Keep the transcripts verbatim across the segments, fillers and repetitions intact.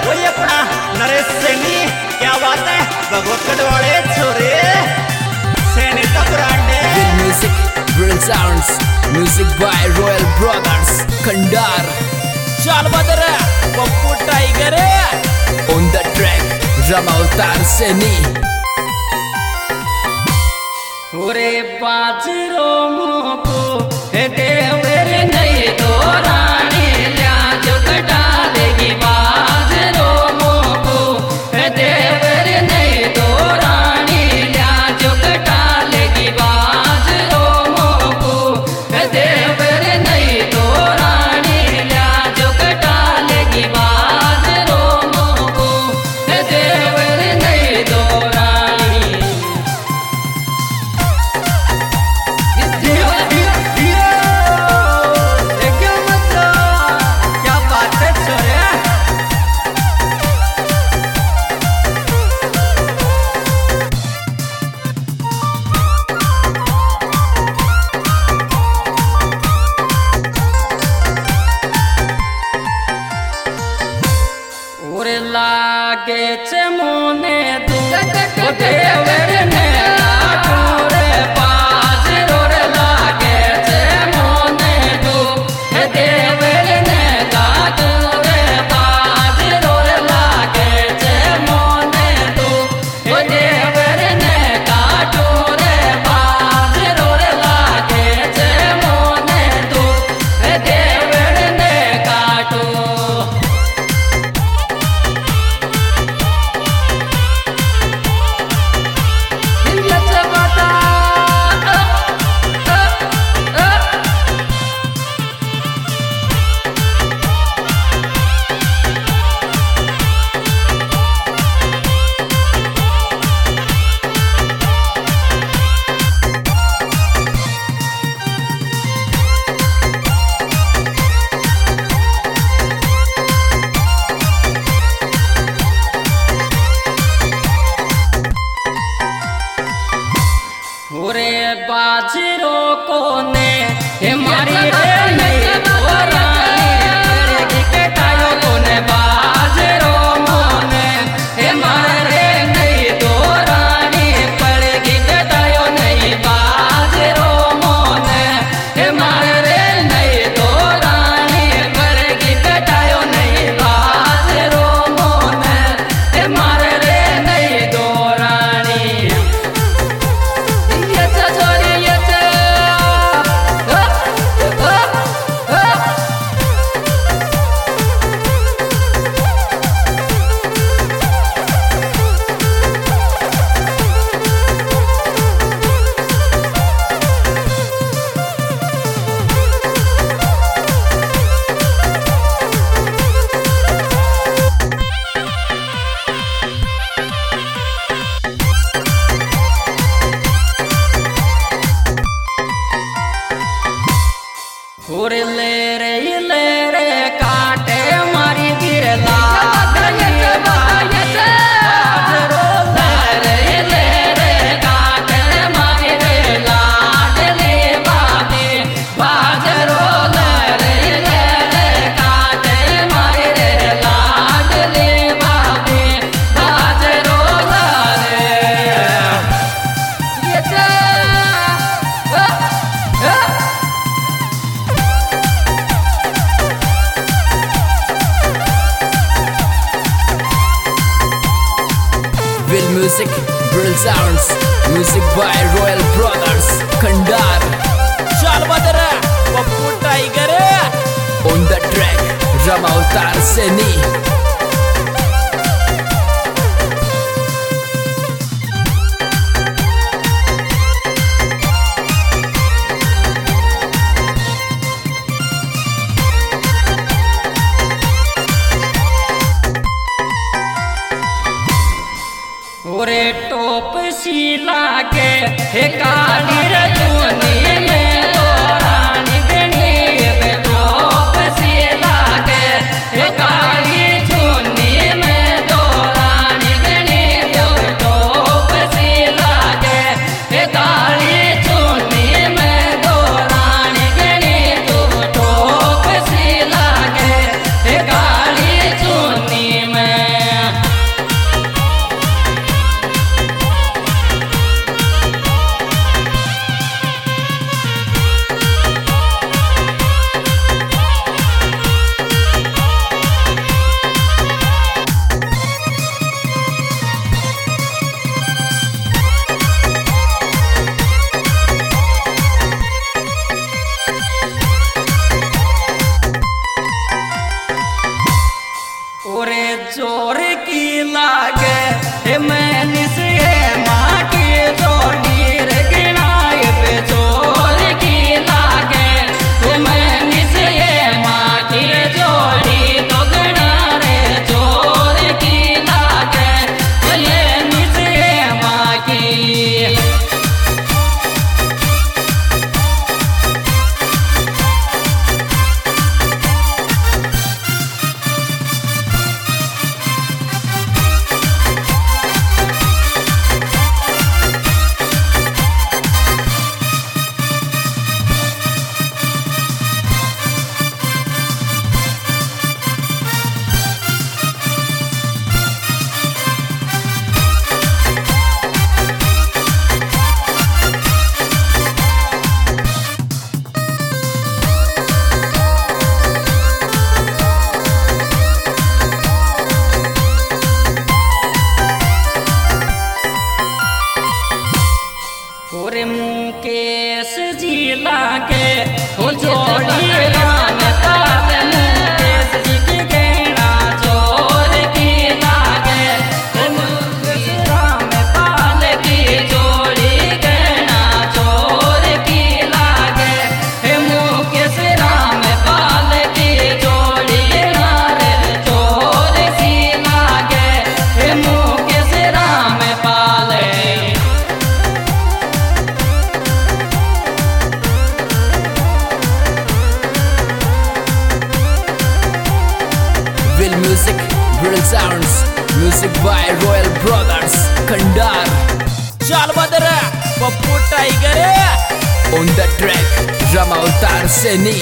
वही अपना नरेश सैनी, क्या बात है भगवत कटवाड़े छोरे सैनी का ब्रांड है। With music, real sounds, music by Royal Brothers, Kandar. चल बदरा Pappu tiger on the track, Ramavtar Seni. ओरे बाजरो मोको हे देवर नहीं तो रानी ल्या जो कटा देगी बाजरो मोको हे देवर नहीं तो रानी ल्या जो कटा लेगी बाजरो मोको हे देवर नहीं तो रानी ल्या जो कटा लेगी बाजरो मोको हे देवर नहीं तो रानी। लागे चमोने दू देवर ने काटूरे बाजरो रे लागे चमोने दू देवर ने काटूरे बाजरो रे लागे चमोने दू देवर ने काटूरे बाजरो रे लागे चमोने दू देवर ने काटू। ओरे बाजरो कोने हमारी रे नहीं तो रानी पड़ेगी कटायो कोने बाजरो मोने हमारे नहीं तो रानी पड़ेगी कटायो नहीं बाजरो मोने हमारे नहीं तो रानी पड़ेगी कटायो नहीं बाजरो मोने हमारे नहीं तो रानी। ओरे ले रे ले रे काटे मारी गिरला बाजरो ले रे ले रे काटे मारी गिरला डले बाबी बाजरो ले रे ले रे काटे मारी गिरला डले बाबी बाजरो ले ये चा With music, real sounds, music by Royal Brothers, Kandar. चल बदरा Pappu tiger on the track, Ramavtar Seni. ओरे टोप सी लागे हे काली रजूनी में तो रानी गणी में टोप सी लागे हे काली चुनी में तो रानी गणी में टोप सी लागे हे काली चुनी में तो रानी गणी तो टोप सी लागे हे काली चुनी में। Real music, real sounds. Music by Royal Brothers, Kandar. चल बदरा Pappu tiger on the track, Rama Avtar Seni.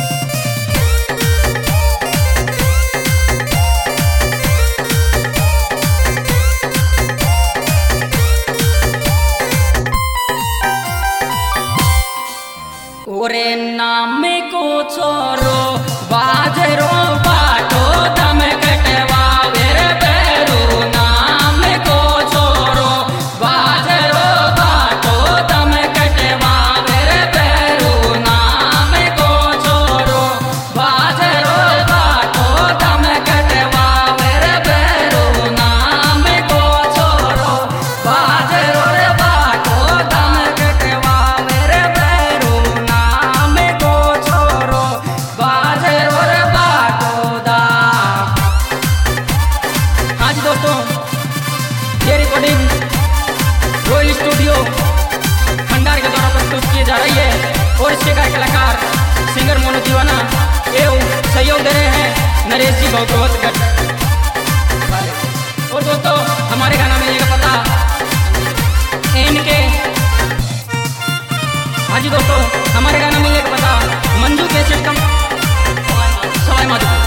ओरे नाम को छोरो बाजरो बाटो दम कटवा वेर बेरू नाम को छोरो बाजरो बाटो दम कटवा वेर बेरू नाम को छोरो बाजरो बाटो दम कटवा वेर बेरू नाम को छोरो बाजरो बाटो दम कटवा वेर बेरू नाम को छोरो बाजरो बाटो दा। हाँ जी दोस्तों, ये रिकॉर्डिंग रॉयल स्टूडियो खंडार के द्वारा प्रस्तुत की जा रही है और इसके गायक कलाकार सिंगर मोनू दीवाना एवं सहयोग दे रहे हैं नरेश जी गौतमत गढ़। और दोस्तों हमारे गाना मिलेगा पता इनके। हाँ जी दोस्तों, हमारे गाना मिलने का पता मंजू के सिस्टम सवाई माधो।